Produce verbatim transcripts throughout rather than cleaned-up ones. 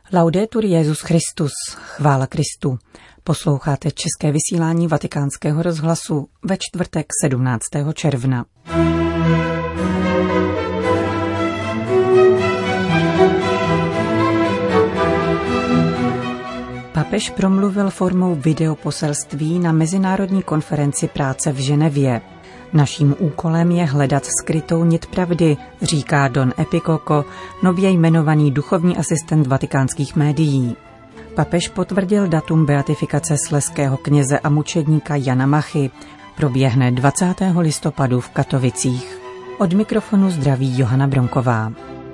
Laudetur Jesus Christus, chvála Kristu. Posloucháte české vysílání Vatikánského rozhlasu ve čtvrtek sedmnáctého června. Papež promluvil formou videoposelství na Mezinárodní konferenci práce v Ženevě. Naším úkolem je hledat skrytou nit pravdy, říká Don Epikoko, nově jmenovaný duchovní asistent vatikánských médií. Papež potvrdil datum beatifikace slezského kněze a mučedníka Jana Machy. Proběhne dvacátého listopadu v Katovicích. Od mikrofonu zdraví Johana Bronková.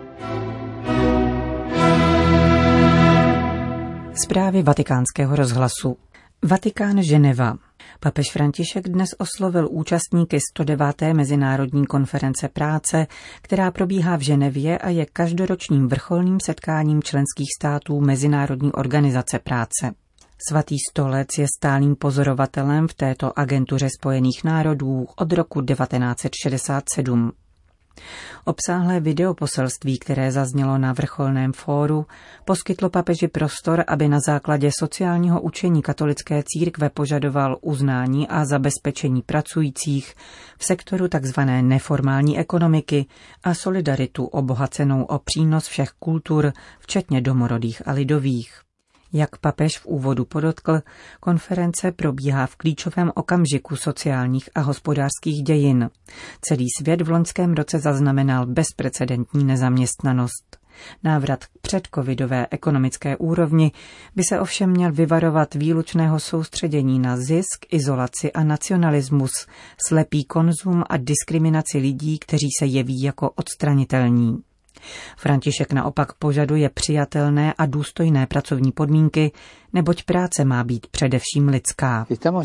Zprávy Vatikánského rozhlasu. Vatikán Ženeva. Papež František dnes oslovil účastníky sto deváté Mezinárodní konference práce, která probíhá v Ženevě a je každoročním vrcholným setkáním členských států Mezinárodní organizace práce. Svatý stolec je stálým pozorovatelem v této agentuře Spojených národů od roku devatenáct set šedesát sedm. Obsáhlé videoposelství, které zaznělo na vrcholném fóru, poskytlo papeži prostor, aby na základě sociálního učení katolické církve požadoval uznání a zabezpečení pracujících v sektoru tzv. Neformální ekonomiky a solidaritu obohacenou o přínos všech kultur, včetně domorodých a lidových. Jak papež v úvodu podotkl, konference probíhá v klíčovém okamžiku sociálních a hospodářských dějin. Celý svět v loňském roce zaznamenal bezprecedentní nezaměstnanost. Návrat k předcovidové ekonomické úrovni by se ovšem měl vyvarovat výlučného soustředění na zisk, izolaci a nacionalismus, slepý konzum a diskriminaci lidí, kteří se jeví jako odstranitelní. František naopak požaduje přijatelné a důstojné pracovní podmínky, neboť práce má být především lidská.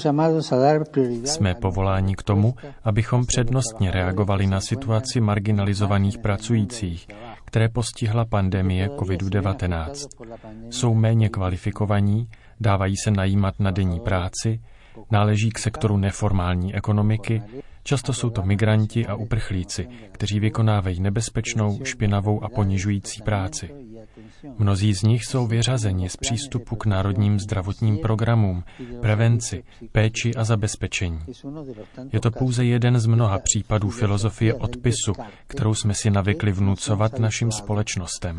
Jsme povoláni k tomu, abychom přednostně reagovali na situaci marginalizovaných pracujících, které postihla pandemie kovid devatenáct. Jsou méně kvalifikovaní, dávají se najímat na denní práci, náleží k sektoru neformální ekonomiky. Často jsou to migranti a uprchlíci, kteří vykonávají nebezpečnou, špinavou a ponižující práci. Mnozí z nich jsou vyřazeni z přístupu k národním zdravotním programům, prevenci, péči a zabezpečení. Je to pouze jeden z mnoha případů filozofie odpisu, kterou jsme si navykli vnucovat našim společnostem.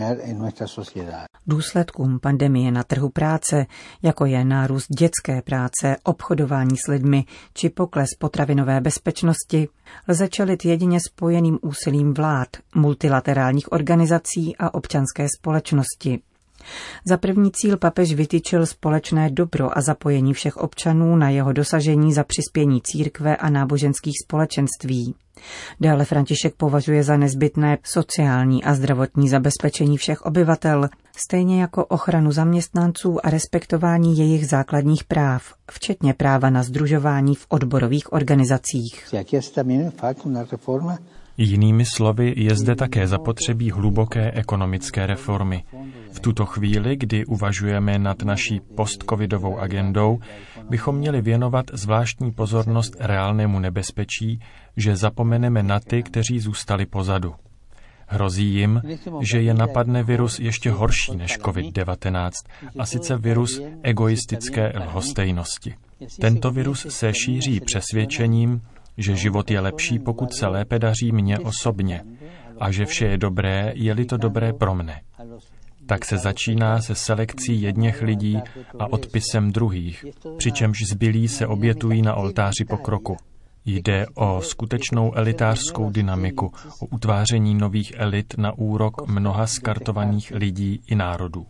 Důsledkům pandemie na trhu práce, jako je nárůst dětské práce, obchodování s lidmi či pokles potravinové bezpečnosti, lze čelit jedině spojeným úsilím vlád, multilaterálních organizací a občanské společnosti. Za první cíl papež vytyčil společné dobro a zapojení všech občanů na jeho dosažení za přispění církve a náboženských společenství. Dále František považuje za nezbytné sociální a zdravotní zabezpečení všech obyvatel, stejně jako ochranu zaměstnanců a respektování jejich základních práv, včetně práva na sdružování v odborových organizacích. Jinými slovy, je zde také zapotřebí hluboké ekonomické reformy. V tuto chvíli, kdy uvažujeme nad naší postcovidovou agendou, bychom měli věnovat zvláštní pozornost reálnému nebezpečí, že zapomeneme na ty, kteří zůstali pozadu. Hrozí jim, že je napadne virus ještě horší než kovid devatenáct, a sice virus egoistické lhostejnosti. Tento virus se šíří přesvědčením, že život je lepší, pokud se lépe daří mně osobně, a že vše je dobré, je-li to dobré pro mne. Tak se začíná se selekcí jedněch lidí a odpisem druhých, přičemž zbylí se obětují na oltáři pokroku. Jde o skutečnou elitářskou dynamiku, o utváření nových elit na úrok mnoha skartovaných lidí i národů.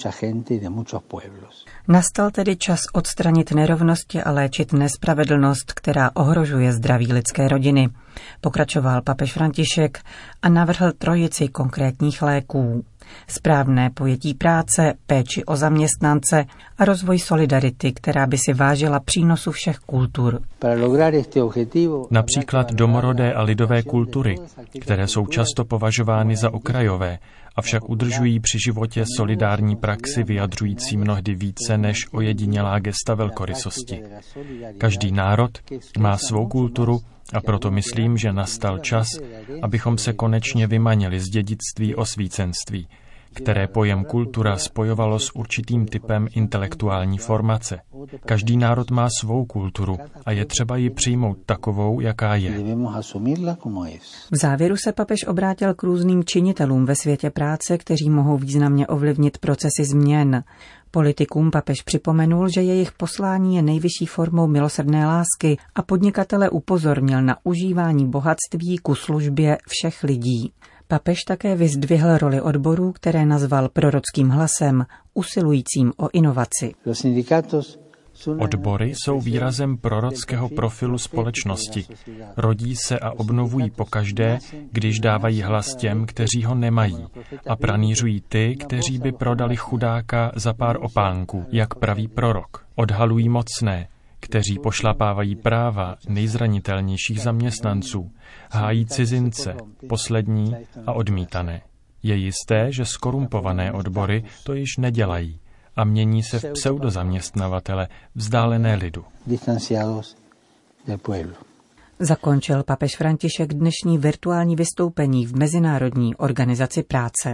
Nastal tedy čas odstranit nerovnosti a léčit nespravedlnost, která ohrožuje zdraví lidské rodiny, pokračoval papež František a navrhl trojici konkrétních léků. Správné pojetí práce, péči o zaměstnance a rozvoj solidarity, která by si vážila přínosu všech kultur. Například domorodé a lidové kultury, které jsou často považovány za okrajové, avšak udržují při životě solidární praxi vyjadřující mnohdy více než ojedinělá gesta velkorysosti. Každý národ má svou kulturu a proto myslím, že nastal čas, abychom se konečně vymanili z dědictví osvícenství, které pojem kultura spojovalo s určitým typem intelektuální formace. Každý národ má svou kulturu a je třeba ji přijmout takovou, jaká je. V závěru se papež obrátil k různým činitelům ve světě práce, kteří mohou významně ovlivnit procesy změn. Politikům papež připomenul, že jejich poslání je nejvyšší formou milosrdné lásky a podnikatele upozornil na užívání bohatství ku službě všech lidí. Papež také vyzdvihl roli odborů, které nazval prorockým hlasem, usilujícím o inovaci. Odbory jsou výrazem prorockého profilu společnosti. Rodí se a obnovují pokaždé, když dávají hlas těm, kteří ho nemají, a pranýřují ty, kteří by prodali chudáka za pár opánků, jak praví prorok. Odhalují mocné, kteří pošlapávají práva nejzranitelnějších zaměstnanců, hájí cizince, poslední a odmítané. Je jisté, že skorumpované odbory to již nedělají a mění se v pseudozaměstnavatele vzdálené lidu. Zakončil papež František dnešní virtuální vystoupení v Mezinárodní organizaci práce.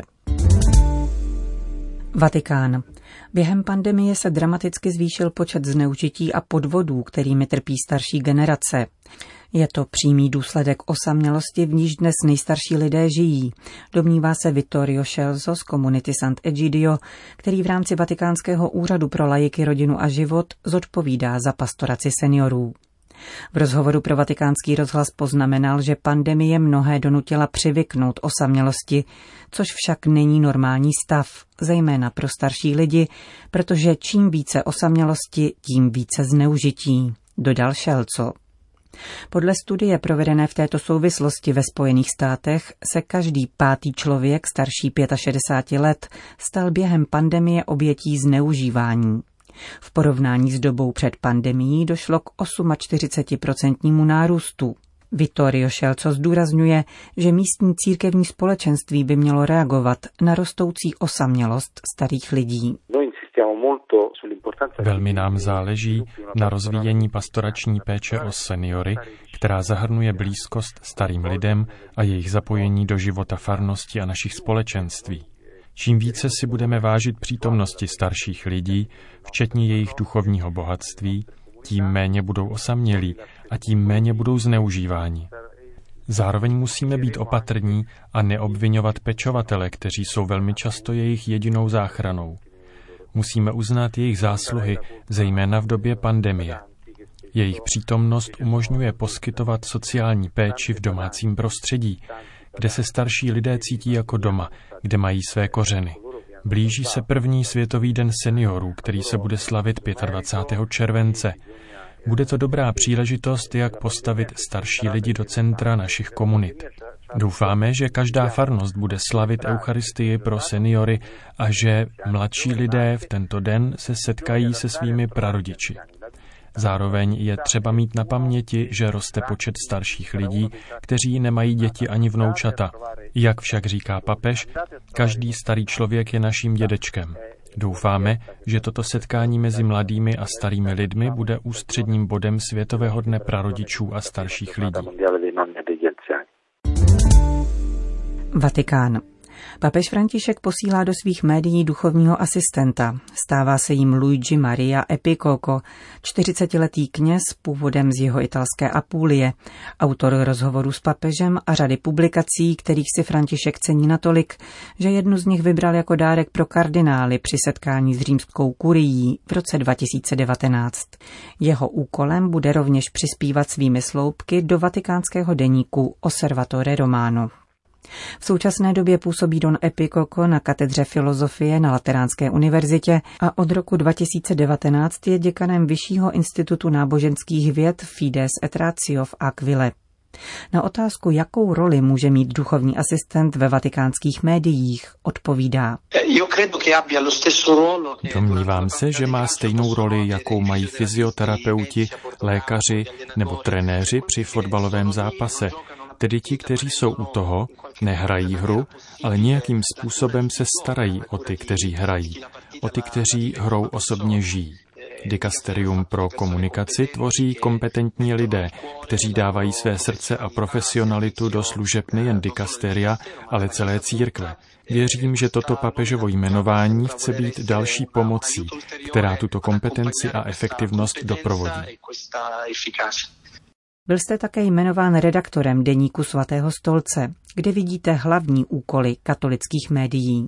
Vatikán. Během pandemie se dramaticky zvýšil počet zneužití a podvodů, kterými trpí starší generace. Je to přímý důsledek osamělosti, v níž dnes nejstarší lidé žijí, domnívá se Vittorio Scelzo z komunity Sant'Egidio, který v rámci Vatikánského úřadu pro laiky, rodinu a život zodpovídá za pastoraci seniorů. V rozhovoru pro Vatikánský rozhlas poznamenal, že pandemie mnohé donutila přivyknout osamělosti, což však není normální stav, zejména pro starší lidi, protože čím více osamělosti, tím více zneužití, dodal Scelzo. Podle studie provedené v této souvislosti ve Spojených státech se každý pátý člověk starší šedesáti pěti let stal během pandemie obětí zneužívání. V porovnání s dobou před pandemií došlo k čtyřicetiosmiprocentnímu nárůstu. Vittorio Scelzo zdůrazňuje, že místní církevní společenství by mělo reagovat na rostoucí osamělost starých lidí. Velmi nám záleží na rozvíjení pastorační péče o seniory, která zahrnuje blízkost starým lidem a jejich zapojení do života farnosti a našich společenství. Čím více si budeme vážit přítomnosti starších lidí, včetně jejich duchovního bohatství, tím méně budou osamělí a tím méně budou zneužíváni. Zároveň musíme být opatrní a neobvinovat pečovatele, kteří jsou velmi často jejich jedinou záchranou. Musíme uznat jejich zásluhy, zejména v době pandemie. Jejich přítomnost umožňuje poskytovat sociální péči v domácím prostředí, kde se starší lidé cítí jako doma, kde mají své kořeny. Blíží se první světový den seniorů, který se bude slavit dvacátého pátého července. Bude to dobrá příležitost, jak postavit starší lidi do centra našich komunit. Doufáme, že každá farnost bude slavit Eucharistii pro seniory a že mladší lidé v tento den se setkají se svými prarodiči. Zároveň je třeba mít na paměti, že roste počet starších lidí, kteří nemají děti ani vnoučata. Jak však říká papež, každý starý člověk je naším dědečkem. Doufáme, že toto setkání mezi mladými a starými lidmi bude ústředním bodem Světového dne prarodičů a starších lidí. Vatikán. Papež František posílá do svých médií duchovního asistenta. Stává se jim Luigi Maria Epicoco, čtyřicetiletý kněz původem z jeho italské Apulie, autor rozhovoru s papežem a řady publikací, kterých si František cení natolik, že jednu z nich vybral jako dárek pro kardinály při setkání s římskou kurií v roce dva tisíce devatenáct. Jeho úkolem bude rovněž přispívat svými sloupky do vatikánského deníku Osservatore Romano. V současné době působí don Epicoco na katedře filozofie na Lateránské univerzitě a od roku dva tisíce devatenáct je děkanem Vyššího institutu náboženských věd Fides et Ratio v Aquile. Na otázku, jakou roli může mít duchovní asistent ve vatikánských médiích, odpovídá. Domnívám se, že má stejnou roli, jakou mají fyzioterapeuti, lékaři nebo trenéři při fotbalovém zápase. Tedy ti, kteří jsou u toho, nehrají hru, ale nějakým způsobem se starají o ty, kteří hrají, o ty, kteří hrou osobně žijí. Dikasterium pro komunikaci tvoří kompetentní lidé, kteří dávají své srdce a profesionalitu do služeb nejen dikasteria, ale celé církve. Věřím, že toto papežovo jmenování chce být další pomocí, která tuto kompetenci a efektivnost doprovodí. Byl jste také jmenován redaktorem deníku Svatého stolce, kde vidíte hlavní úkoly katolických médií.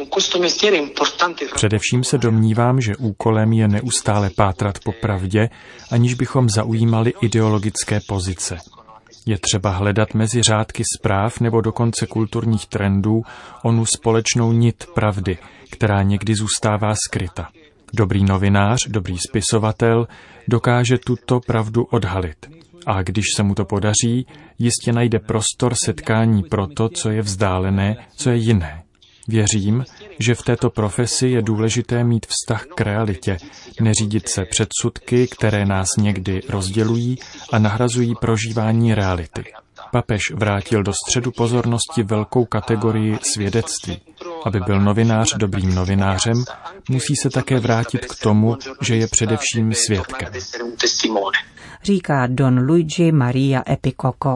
Především se domnívám, že úkolem je neustále pátrat po pravdě, aniž bychom zaujímali ideologické pozice. Je třeba hledat mezi řádky zpráv nebo dokonce kulturních trendů onu společnou nit pravdy, která někdy zůstává skryta. Dobrý novinář, dobrý spisovatel dokáže tuto pravdu odhalit. A když se mu to podaří, jistě najde prostor setkání pro to, co je vzdálené, co je jiné. Věřím, že v této profesi je důležité mít vztah k realitě, neřídit se předsudky, které nás někdy rozdělují a nahrazují prožívání reality. Papež vrátil do středu pozornosti velkou kategorii svědectví. Aby byl novinář dobrým novinářem, musí se také vrátit k tomu, že je především svědkem. Říká don Luigi Maria Epicoco.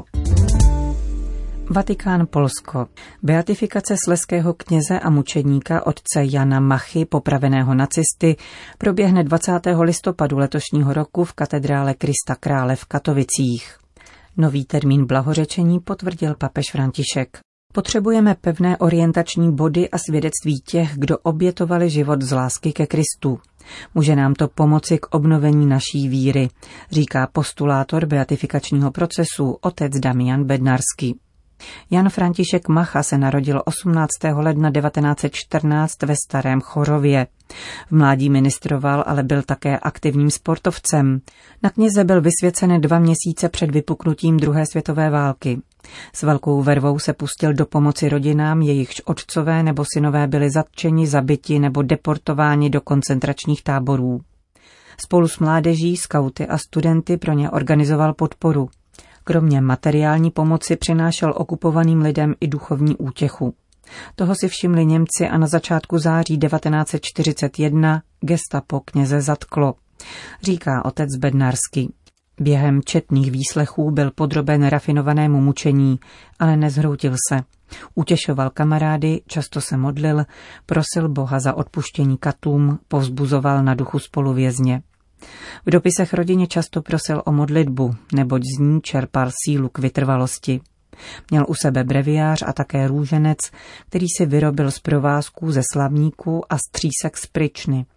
Vatikán, Polsko. Beatifikace slezského kněze a mučedníka otce Jana Machy, popraveného nacisty, proběhne dvacátého listopadu letošního roku v katedrále Krista Krále v Katovicích. Nový termín blahořečení potvrdil papež František. Potřebujeme pevné orientační body a svědectví těch, kdo obětovali život z lásky ke Kristu. Může nám to pomoci k obnovení naší víry, říká postulátor beatifikačního procesu otec Damian Bednarský. Jan František Macha se narodil osmnáctého ledna devatenáct set čtrnáct ve Starém Chorově. V mládí ministroval, ale byl také aktivním sportovcem. Na kněze byl vysvěcen dva měsíce před vypuknutím druhé světové války. S velkou vervou se pustil do pomoci rodinám, jejichž otcové nebo synové byli zatčeni, zabiti nebo deportováni do koncentračních táborů. Spolu s mládeží, skauty a studenty pro ně organizoval podporu. Kromě materiální pomoci přinášel okupovaným lidem i duchovní útěchu. Toho si všimli Němci a na začátku září devatenáct set čtyřicet jedna gestapo kněze zatklo, říká otec Bednarský. Během četných výslechů byl podroben rafinovanému mučení, ale nezhroutil se. Utěšoval kamarády, často se modlil, prosil Boha za odpuštění katům, povzbuzoval na duchu spoluvězně. V dopisech rodině často prosil o modlitbu, neboť z ní čerpal sílu k vytrvalosti. Měl u sebe breviář a také růženec, který si vyrobil z provázků ze slavníků a střísek z pryčny.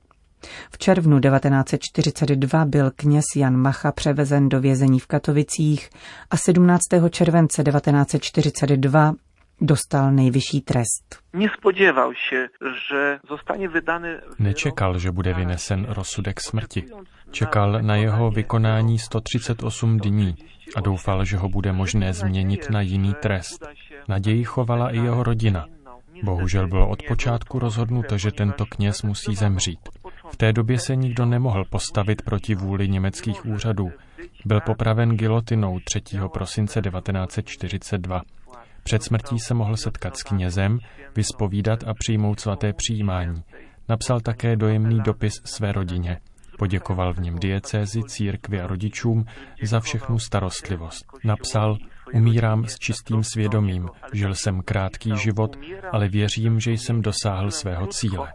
V červnu devatenáct set čtyřicet dva byl kněz Jan Macha převezen do vězení v Katovicích a sedmnáctého července devatenáct set čtyřicet dva dostal nejvyšší trest. Nespoděval se, že zostane vydany... Nečekal, že bude vynesen rozsudek smrti. Čekal na jeho vykonání sto třicet osm dní a doufal, že ho bude možné změnit na jiný trest. Naději chovala i jeho rodina. Bohužel bylo od počátku rozhodnuto, že tento kněz musí zemřít. V té době se nikdo nemohl postavit proti vůli německých úřadů. Byl popraven gilotinou třetího prosince devatenáct set čtyřicet dva. Před smrtí se mohl setkat s knězem, vyspovídat a přijmout svaté přijímání. Napsal také dojemný dopis své rodině. Poděkoval v něm diecézi, církvi a rodičům za všechnu starostlivost. Napsal: umírám s čistým svědomím, žil jsem krátký život, ale věřím, že jsem dosáhl svého cíle.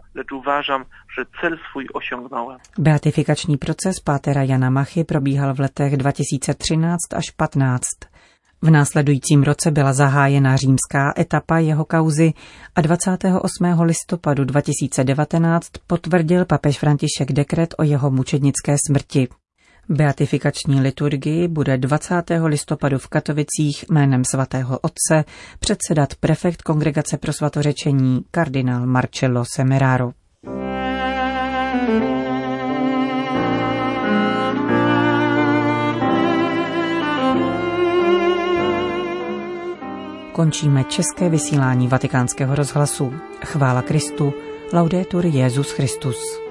Beatifikační proces pátera Jana Machy probíhal v letech dva tisíce třináct až patnáct. V následujícím roce byla zahájena římská etapa jeho kauzy a dvacátého osmého listopadu dva tisíce devatenáct potvrdil papež František dekret o jeho mučednické smrti. Beatifikační liturgii bude dvacátého listopadu v Katovicích jménem svatého otce předsedat prefekt Kongregace pro svatořečení kardinál Marcello Semeraro. Končíme české vysílání Vatikánského rozhlasu. Chvála Kristu, laudetur Jesus Christus.